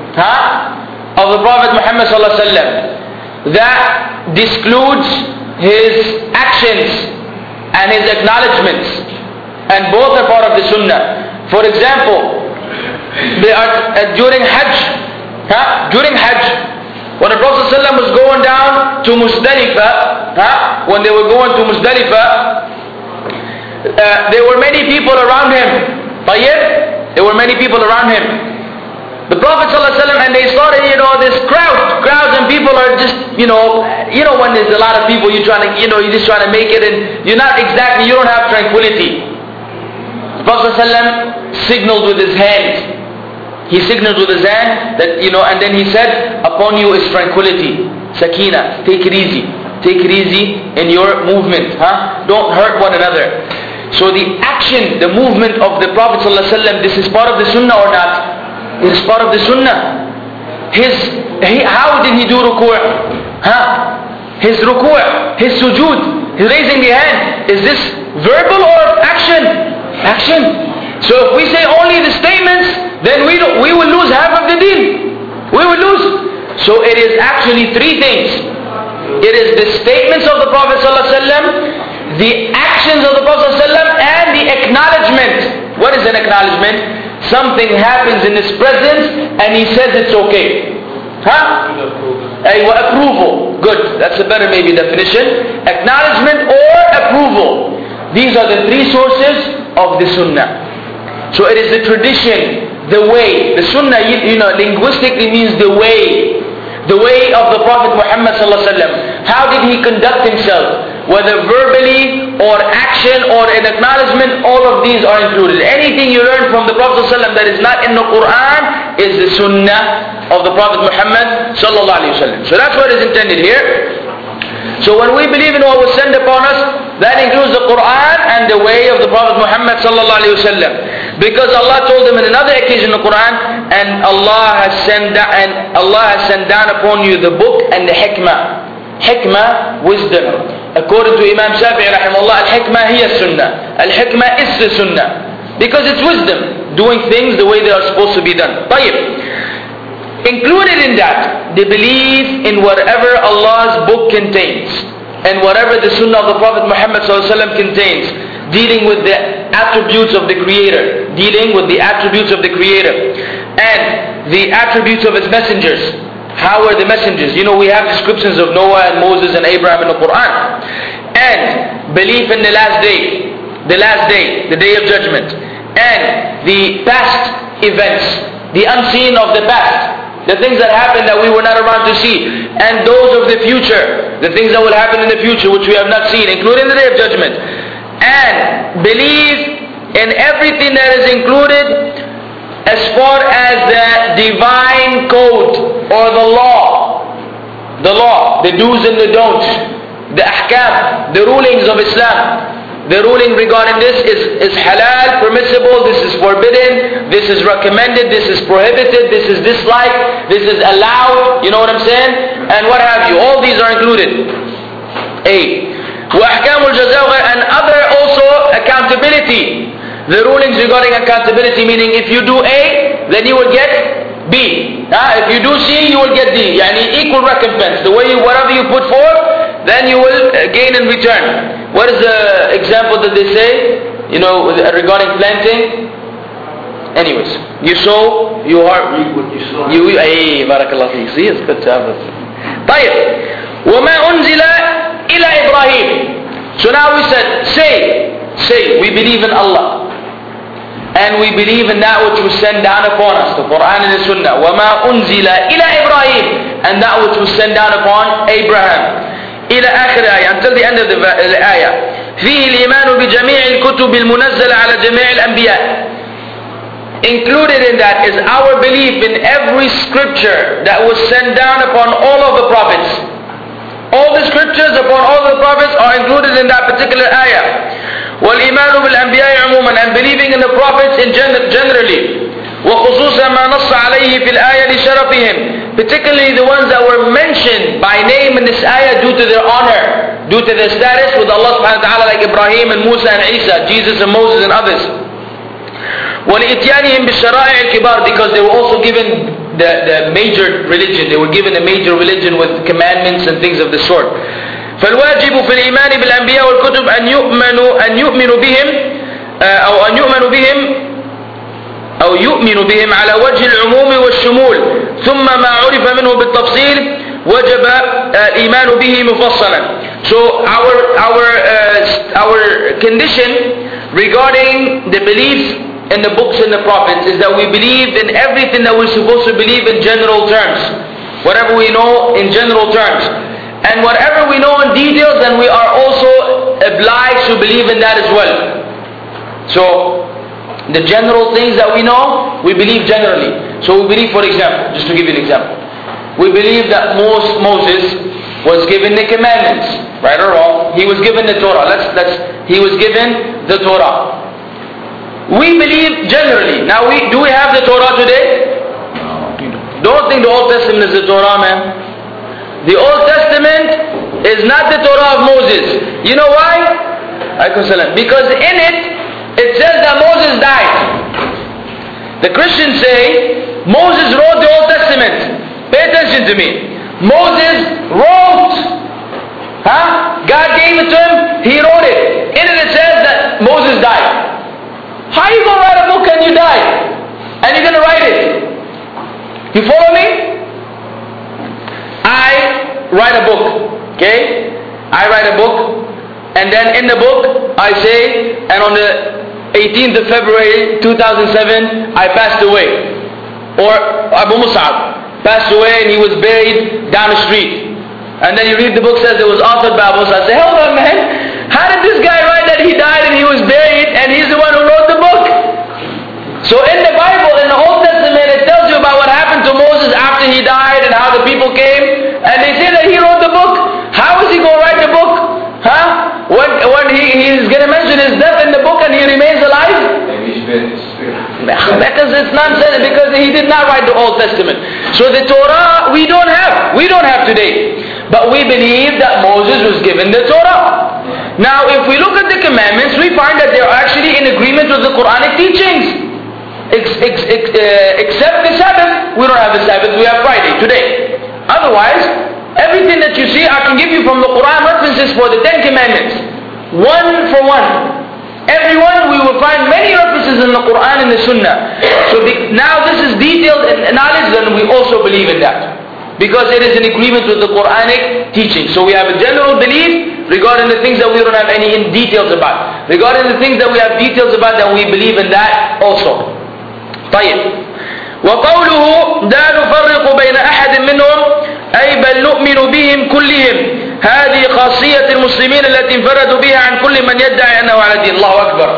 huh, of the Prophet Muhammad sallallahu alaihi wasallam, that discludes his actions and his acknowledgements, and both are part of the Sunnah. For example, they are uh, during Hajj, huh, during Hajj, when the Prophet sallallahu alaihi wasallam was going down to Muzdalifah, huh, when they were going to Muzdalifah, uh, there were many people around him. Tayyib? There were many people around him. The Prophet ﷺ, and they started, you know, this crowd, crowds and people are just, you know, you know when there's a lot of people, you're trying to, you know, you're just trying to make it, and you're not exactly, you don't have tranquility. The Prophet ﷺ signaled with his hand. He signaled with his hand that, you know, and then he said, upon you is tranquility, sakina, take it easy. Take it easy in your movement, huh? Don't hurt one another. So the action, the movement of the Prophet ﷺ, this is part of the Sunnah or not? It is part of the Sunnah. His, he, how did he do ruku'? Huh? His ruku', his sujood, his raising the hand. Is this verbal or action? Action. So if we say only the statements, then we don't, we will lose half of the deen. We will lose. So it is actually three things. It is the statements of the Prophet ﷺ, the actions of the Prophet ﷺ, and the acknowledgement. What is an acknowledgement? Something happens in his presence and he says it's okay. Huh? Aywa, approval. Good. That's a better maybe definition. Acknowledgement or approval. These are the three sources of the Sunnah. So it is the tradition, the way. The Sunnah, you, you know, linguistically means the way. The way of the Prophet Muhammad sallallahu alaihi wasallam. How did he conduct himself? Whether verbally or action or an acknowledgement, all of these are included. Anything you learn from the Prophet sallallahu alaihi wasallam that is not in the Quran is the Sunnah of the Prophet Muhammad sallallahu alaihi wasallam. So that's what is intended here. So when we believe in what was sent upon us, that includes the Quran and the way of the Prophet Muhammad sallallahu alaihi wasallam. Because Allah told him in another occasion in the Quran, and Allah has sent down, and Allah has sent down upon you the book and the hikmah. Hikmah, wisdom. According to Imam Shafi'i rahimahullah, al-hikmah hiya sunnah. Al-hikmah is the sunnah. Because it's wisdom, doing things the way they are supposed to be done. Tayyib. Included in that, they believe in whatever Allah's book contains and whatever the Sunnah of the Prophet Muhammad ﷺ contains, dealing with the attributes of the Creator, dealing with the attributes of the Creator and the attributes of His messengers. How are the messengers? You know, we have descriptions of Noah and Moses and Abraham in the Quran. And belief in the last day, the last day, the day of judgment, and the past events, the unseen of the past, the things that happened that we were not around to see, and those of the future, the things that will happen in the future which we have not seen, including the day of judgment. And believe in everything that is included as far as the divine code or the law, the law, the do's and the don'ts, the ahkam, the rulings of Islam. The ruling regarding this is, is halal, permissible, this is forbidden, this is recommended, this is prohibited, this is disliked, this is allowed, you know what I'm saying? And what have you. All these are included. A. وَأَحْكَامُ الْجَزَاءِ, and other also accountability. The rulings regarding accountability, meaning if you do A, then you will get B. Uh, if you do C, you will get D. Yani equal recompense. The way you, whatever you put forth, then you will gain in return. What is the example that they say? You know, regarding planting? Anyways, you sow, you are... Reap what you sow. You, hey, barakallah fi. See, it's good to have it. طيب. وَمَا أُنزِلَ إِلَى إِبْرَاهِيمِ. So now we said, say, say, we believe in Allah. And we believe in that which was sent down upon us, the Quran and the Sunnah. وَمَا أُنزِلَ إِلَى إِبْرَاهِيمِ. And that which was sent down upon Abraham. إلى آخر آية, until the end of the ayah. فيه الإيمان بجميع الكتب المنزلة على جميع الأنبياء. Included in that is our belief in every scripture that was sent down upon all of the prophets. All the scriptures upon all the prophets are included in that particular ayah. وَالْإِيمَانُ بِالْأَنْبِيَاءِ عُمُومًا, and believing in the prophets in gen- generally. وخصوصا ما نص عليه في الآية لشرفهم, particularly the ones that were mentioned by name in this ayah due to their honor, due to their status with Allah subhanahu wa ta'ala, like Ibrahim and Musa and Isa, Jesus and Moses and others. وَلِإِتْيَانِهِمْ بِالشَّرَائِعِ الْكِبَارِ, because they were also given the, the major religion, they were given a major religion with commandments and things of the sort. فالواجب في الإيمان بالأنبياء والكتب أن يؤمنوا أن يؤمنوا بهم أو أن يؤمنوا بهم أو يؤمن بهم على وجه العموم والشمول, ثم ما عرف منه بالتفصيل وجب الإيمان به مفصلا. So our our uh, our condition regarding the beliefs in the books and the prophets is that we believe in everything that we're supposed to believe in general terms, whatever we know in general terms, and whatever we know in details, then we are also obliged to believe in that as well. So the general things that we know, we believe generally. So we believe, for example, just to give you an example, we believe that Moses was given the commandments, right or wrong. He was given the Torah. Let's let's. He was given the Torah. We believe generally. Now, we do we have the Torah today? No. Don't think the Old Testament is the Torah, man. The Old Testament is not the Torah of Moses. You know why? Because in it, it says that Moses died. The Christians say Moses wrote the Old Testament. Pay attention to me. Moses wrote. Huh? God gave it to him. He wrote it. In it it says that Moses died. How are you going to write a book and you die? And you're going to write it? You follow me? I write a book. Okay? I write a book. And then in the book I say, and on the eighteenth of February two thousand seven, I passed away. Or Abu Mus'ab passed away and he was buried down the street. And then you read the book, says it was authored by Abu Mus'ab. I say, hold on, man. How did this guy write that he died and he was buried and he's the one who wrote the book? So in the Bible, in the Old Testament, it tells you about what happened to Moses after he died and how the people came. And they say that he wrote the book. How is he going to write the book? Huh? When, when he, he's going to mention his death in the book and he remains alive? Because it's nonsense, because he did not write the Old Testament. So the Torah we don't have. We don't have today. But we believe that Moses was given the Torah. Now if we look at the commandments, we find that they are actually in agreement with the Quranic teachings. Ex, ex, ex, uh, except the Sabbath. We don't have a Sabbath, we have Friday today. Otherwise, everything that you see, I can give you from the Quran references for the Ten Commandments. One for one. Every one, we will find many references in the Quran and the Sunnah. So the, now this is detailed in knowledge, then we also believe in that. Because it is in agreement with the Quranic teaching. So we have a general belief regarding the things that we don't have any in details about. Regarding the things that we have details about, then we believe in that also. طيب. وقوله لا نفرق بين أحد منهم أي بل نؤمن بهم كلهم. هذه خاصية المسلمين التي انفردوا بها عن كل من يدعي أنه على دين. الله أكبر.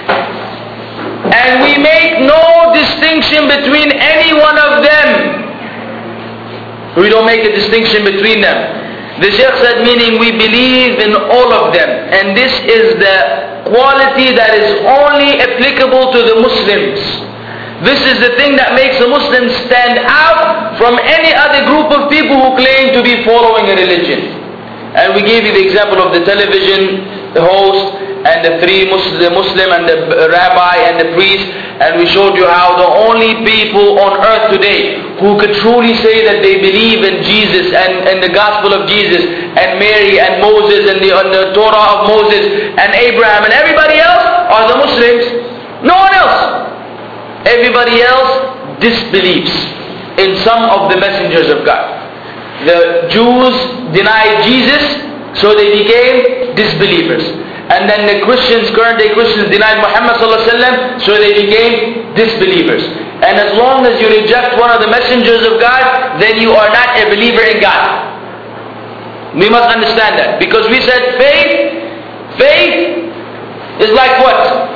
And we make no distinction between any one of them. We don't make a distinction between them. The Shaykh said, meaning we believe in all of them. And this is the quality that is only applicable to the Muslims. This is the thing that makes the Muslims stand out from any other group of people who claim to be following a religion. And we gave you the example of the television host and the three Muslim, the Muslim and the rabbi and the priest, and we showed you how the only people on earth today who could truly say that they believe in Jesus and, and the gospel of Jesus and Mary and Moses and the, and the Torah of Moses and Abraham and everybody else are the Muslims. No one else. Everybody else disbelieves in some of the messengers of God. The Jews denied Jesus, so they became disbelievers. And then the Christians, current day Christians, denied Muhammad sallallahu alaihi wasallam, so they became disbelievers. And as long as you reject one of the messengers of God, then you are not a believer in God. We must understand that. Because we said faith, faith is like what?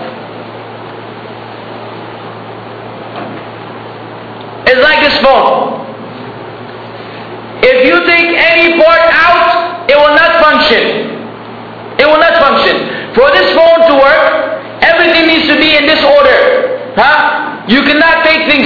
It's like this phone. If you take any part out, it will not function. It will not function. For this phone to work, everything needs to be in this order. Huh? You cannot take things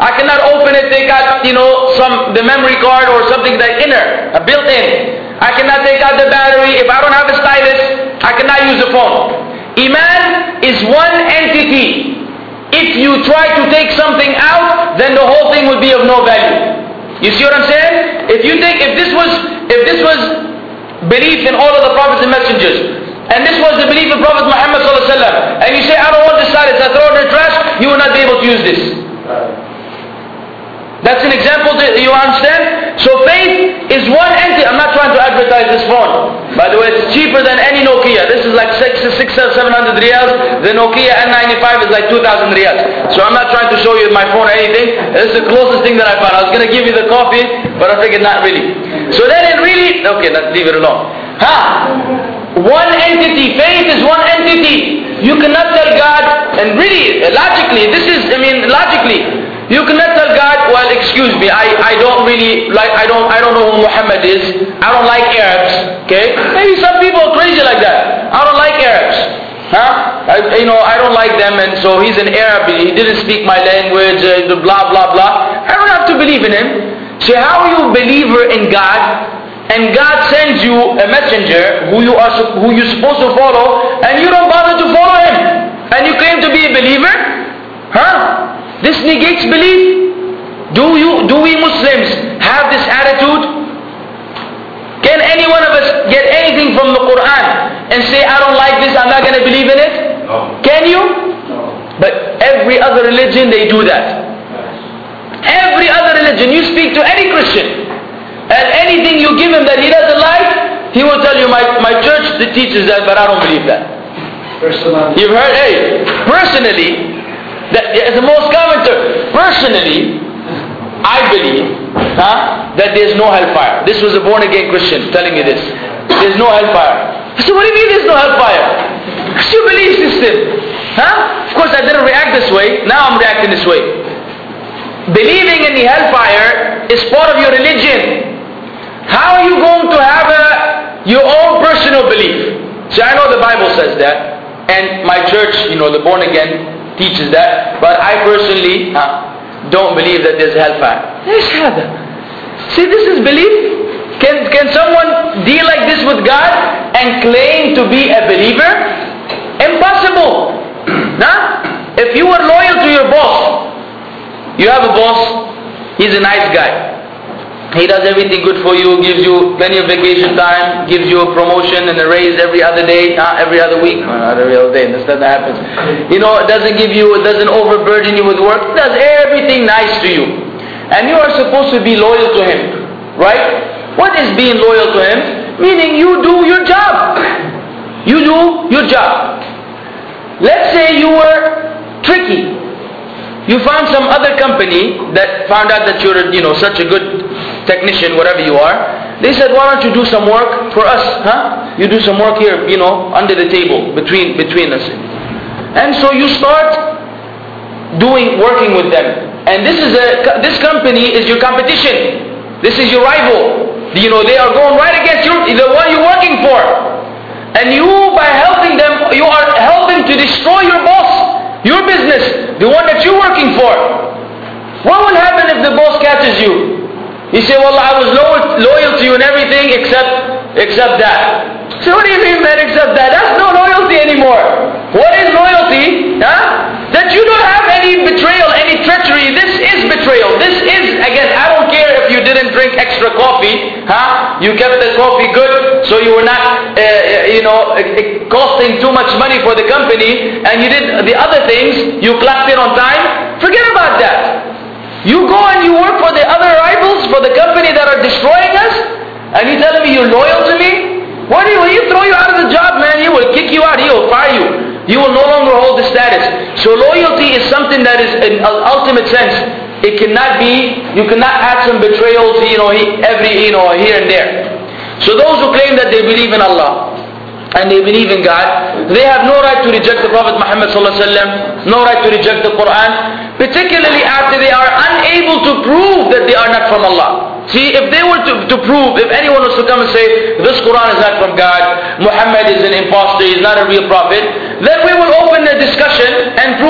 I cannot open it, take out, you know, some the memory card or something that inner, a built-in. I cannot take out the battery. If I don't have a stylus, I cannot use the phone. Iman is one entity. If you try to take something out, then the whole thing will be of no value. You see what I'm saying? If you take, if this was, if this was belief in all of the prophets and messengers, and this was the belief of Prophet Muhammad sallallahu alaihi wasallam, and you say, I don't want this stylus, I throw it in the trash, you will not be able to use this. That's an example, that you understand? So faith is one entity. I'm not trying to advertise this phone. By the way, it's cheaper than any Nokia. This is like six, six, seven hundred riyals. The Nokia N ninety-five is like two thousand riyals. So I'm not trying to show you my phone or anything. This is the closest thing that I found. I was going to give you the coffee, but I figured not really. So then it really, okay, let's leave it alone. Huh? One entity. Faith is one entity. You cannot tell God, and really, logically, this is, I mean, logically, you cannot tell God, well, excuse me, I, I don't really like, I don't, I don't know who Muhammad is. I don't like Arabs. Okay? Maybe some people are crazy like that. I don't like Arabs. Huh? I, you know, I don't like them, and so he's an Arab. He didn't speak my language. Uh, blah blah blah. I don't have to believe in him. So how are you a believer in God, and God sends you a messenger who you are, who you're supposed to follow, and you don't bother to follow him, and you claim to be a believer? Huh? This negates belief. Do you, do we Muslims have this attitude? Can any one of us get anything from the Quran and say, I don't like this, I'm not going to believe in it? No. Can you? No. But every other religion, they do that. Every other religion, you speak to any Christian, and anything you give him that he doesn't like, he will tell you, my, my church teaches that, but I don't believe that. Personally. You've heard, hey, personally, that is the most common term. Personally, I believe huh, that there's no hellfire. This was a born-again Christian telling me this. There's no hellfire. I said, what do you mean there's no hellfire? What's your belief system? Huh? Of course, I didn't react this way. Now I'm reacting this way. Believing in the hellfire is part of your religion. How are you going to have a, your own personal belief? See, I know the Bible says that, and my church, you know, the born-again teaches that, but I personally uh, don't believe that there's hellfire. See, this is belief. Can, can someone deal like this with God and claim to be a believer? Impossible. Nah? If you are loyal to your boss, you have a boss, he's a nice guy. He does everything good for you, gives you plenty of vacation time, gives you a promotion and a raise every other day, uh, every other week, no, not every other day, that's not that happens. You know, it doesn't give you, it doesn't overburden you with work, it does everything nice to you. And you are supposed to be loyal to him, right? What is being loyal to him? Meaning you do your job. You do your job. Let's say you were tricky. You found some other company that found out that you're, you know, such a good technician, whatever you are. They said, why don't you do some work for us, huh? You do some work here, you know, under the table, between between us. And so you start doing, working with them. And this is a, this company is your competition. This is your rival. You know, they are going right against you, the one you're working for. And you, by helping them, you are helping to destroy your boss. Your business, the one that you're working for. What will happen if the boss catches you? You say, well, I was loyal, loyal to you and everything except except that. So what do you mean, man, except that? That's no loyalty anymore. What is loyalty? Huh? That you don't have any betrayal, any treachery. This is betrayal. This is, again, I don't care if you didn't drink extra coffee. Huh? You kept the coffee good, so you were not, uh, you know, costing too much money for the company, and you did the other things, you clocked in on time. Forget about that. You go and you work for the other rivals, for the company that are destroying us, and you tell me you're loyal to me? What do you, when you throw you out of the job, man, he will kick you out, he will fire you. You will no longer hold the status. So loyalty is something that is in an ultimate sense. It cannot be, you cannot add some betrayal to, you know, every, you know, here and there. So those who claim that they believe in Allah, and they believe in God, they have no right to reject the Prophet Muhammad sallallahu alaihi wasallam, no right to reject the Quran, particularly after they are unable to prove that they are not from Allah. See, if they were to, to prove, if anyone was to come and say, this Quran is not from God, Muhammad is an impostor, he's not a real prophet, then we will open a discussion and prove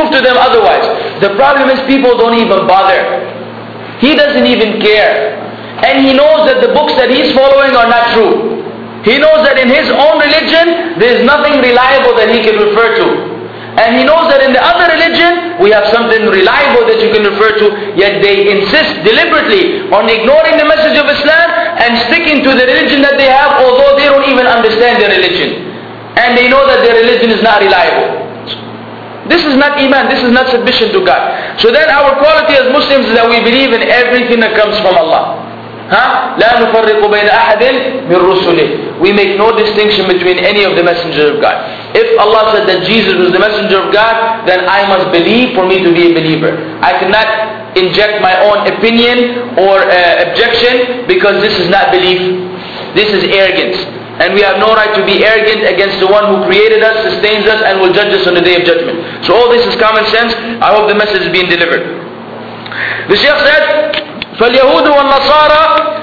prove to them otherwise. The problem is people don't even bother. He doesn't even care. And he knows that the books that he's following are not true. He knows that in his own religion, there is nothing reliable that he can refer to. And he knows that in the other religion, we have something reliable that you can refer to, yet they insist deliberately on ignoring the message of Islam and sticking to the religion that they have, although they don't even understand their religion. And they know that their religion is not reliable. This is not Iman, this is not submission to God. So then our quality as Muslims is that we believe in everything that comes from Allah. Huh? لا نفرق بين أحد من رسله. We make no distinction between any of the messengers of God. If Allah said that Jesus was the messenger of God, then I must believe for me to be a believer. I cannot inject my own opinion or uh, objection, because this is not belief. This is arrogance. And we have no right to be arrogant against the one who created us, sustains us, and will judge us on the day of judgment. So all this is common sense. I hope the message is being delivered. The Shaykh said, فاليهود والنصارى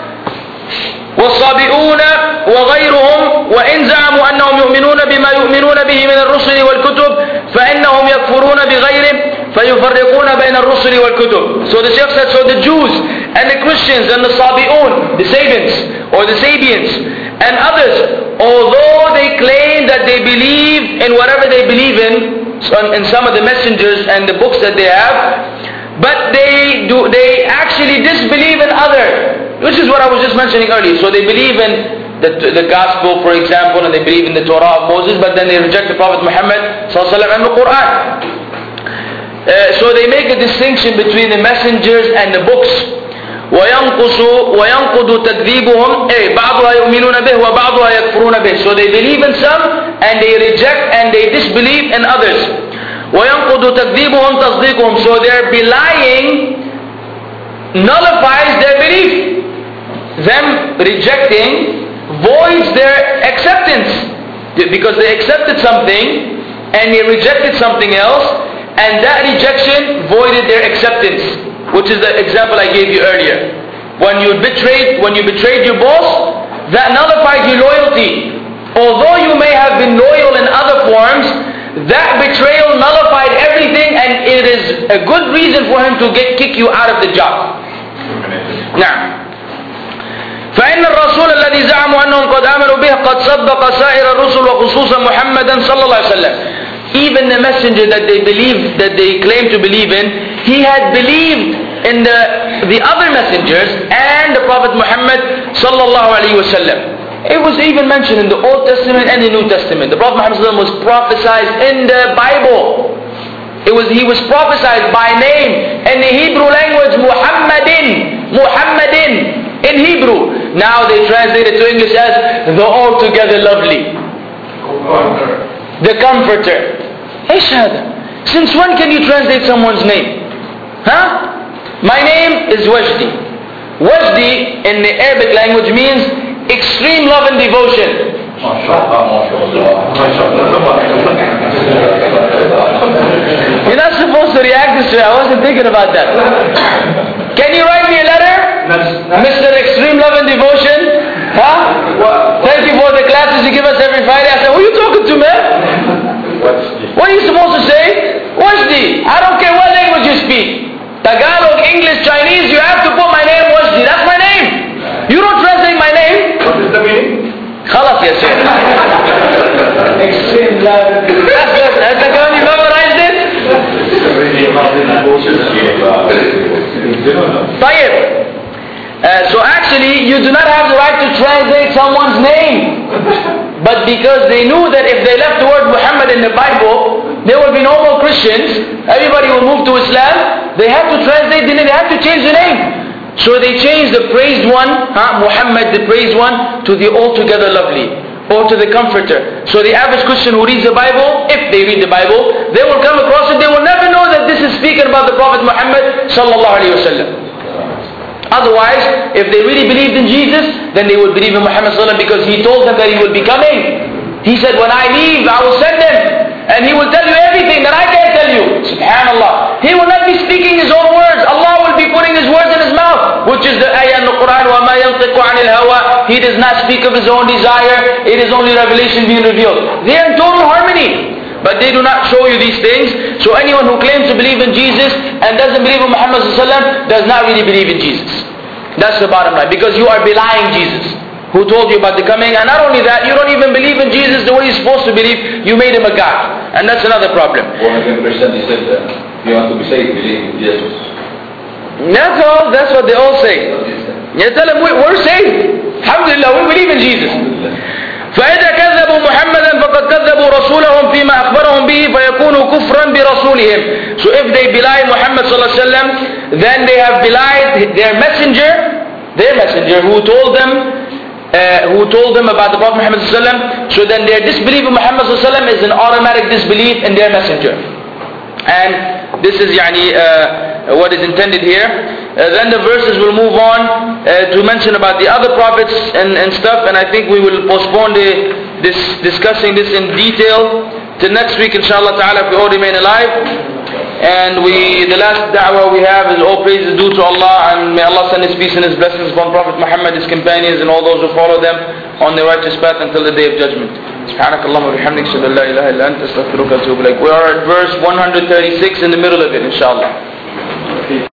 والصابئون وغيرهم وإن زعموا أنهم يؤمنون بما يؤمنون به من الرسل والكتب فإنهم يكفرون بغيره فيفرقون بين الرسل والكتب. So the Shaykh said, so the Jews and the Christians and the Sabi'un, the Sabians or the Sabians and others, although they claim that they believe in whatever they believe in, so in some of the messengers and the books that they have, but they do they actually disbelieve in other, which is what I was just mentioning earlier. So they believe in the, the gospel, for example, and they believe in the Torah of Moses, but then they reject the Prophet Muhammad sallallahu alaihi wasallam and the Quran. Uh, so they make a distinction between the messengers and the books. وينقص وينقض تكذيبهم أي بعضها يؤمنون به وبعضها يكفرون به. So they believe in some and they reject and they disbelieve in others. وينقض تكذيبهم تصديقهم. So their belying nullifies their belief. Them rejecting voids their acceptance, because they accepted something and they rejected something else, and that rejection voided their acceptance, which is the example I gave you earlier. When you betrayed, when you betrayed your boss, that nullifies your loyalty. Although you may have been loyal in other forms, that betrayal nullified everything, and it is a good reason for him to get kick you out of the job. Now, فإن الرسول الذي زعموا أنهم قد آمنوا به قد صدق سائر الرسل وخصوصا محمدا صلى الله عليه وسلم. Even the messenger that they believe, that they claim to believe in, he had believed in the the other messengers and the Prophet Muhammad sallallahu alaihi wasallam. It was even mentioned in the Old Testament and the New Testament. The Prophet Muhammad was prophesied in the Bible. It was he was prophesied by name in the Hebrew language, Muhammadin, Muhammadin in Hebrew. Now they translate it to English as the altogether lovely, the comforter. Eish hada? Since when can you translate someone's name? Huh? My name is Wajdi. Wajdi in the Arabic language means extreme love and devotion. You're not supposed to react this way. I wasn't thinking about that. Can you write me a letter? Mister Extreme Love and Devotion? Huh? Thank you for the classes you give us every Friday. I said, who are you talking to, man? What are you supposed to say? Wajdi. I don't care what language you speak. Tagalog, English, Chinese, you have to put my name Wajdi. That's my name. You don't translate my name. What is the meaning? خلاص يا شيخ. Extreme love. That's good. Has the girl you memorized it? طيب. Uh, so actually, you do not have the right to translate someone's name. But because they knew that if they left the word Muhammad in the Bible, there will be no more Christians. Everybody will move to Islam. They have to translate the name. They have to change the name. So they changed the praised one, huh, Muhammad, the praised one, to the altogether lovely, or to the comforter. So the average Christian who reads the Bible, if they read the Bible, they will come across it, they will never know that this is speaking about the Prophet Muhammad sallallahu alaihi wasallam. Otherwise, if they really believed in Jesus, then they would believe in Muhammad sallallahu alaihi wasallam, because he told them that he will be coming. He said, when I leave, I will send him, and he will tell you everything that I can't tell you. Subhanallah. He will not be speaking his own words. Allah will be putting his words in his mouth, which is the ayah in the Quran, وَمَا يَنْطِقُ عَنِ الْهَوَىٰ. He does not speak of his own desire. It is only revelation being revealed. They are in total harmony. but they do not show you these things. So anyone who claims to believe in Jesus and doesn't believe in Muhammad sallallahu alaihi wasallam does not really believe in Jesus. That's the bottom line, because you are belying Jesus, who told you about the coming. And not only that, you don't even believe in Jesus the way you're supposed to believe. You made him a God, and that's another problem. Born again Christian, he said that you want to be saved, believe in Jesus. That's all. That's what they all say. You tell them we, we're saved. Alhamdulillah, we believe in Jesus. فإذا كذبوا محمدا فقد كذبوا رسولهم فيما أخبرهم به فيكونوا كفرا برسولهم. So if they belie Muhammad sallallahu alaihi wasallam, then they have belied their messenger, their messenger who told them, uh, who told them about the Prophet Muhammad sallallahu alaihi wasallam. So then their disbelief in Muhammad sallallahu alaihi wasallam is an automatic disbelief in their messenger. And this is yani, uh, what is intended here. Uh, then the verses will move on uh, to mention about the other prophets and, and stuff, and I think we will postpone the, this discussing this in detail till next week, inshallah ta'ala, if we all remain alive. And we, the last da'wah we have is all praise is due to Allah, and may Allah send His peace and His blessings upon Prophet Muhammad, his companions, and all those who follow them on the righteous path until the day of judgment. سبحانك اللهم وبحمدك أشهد أن لا إله إلا أنت أستغفرك وأتوب إليك. We are at verse one hundred thirty-six, in the middle of it, inshallah.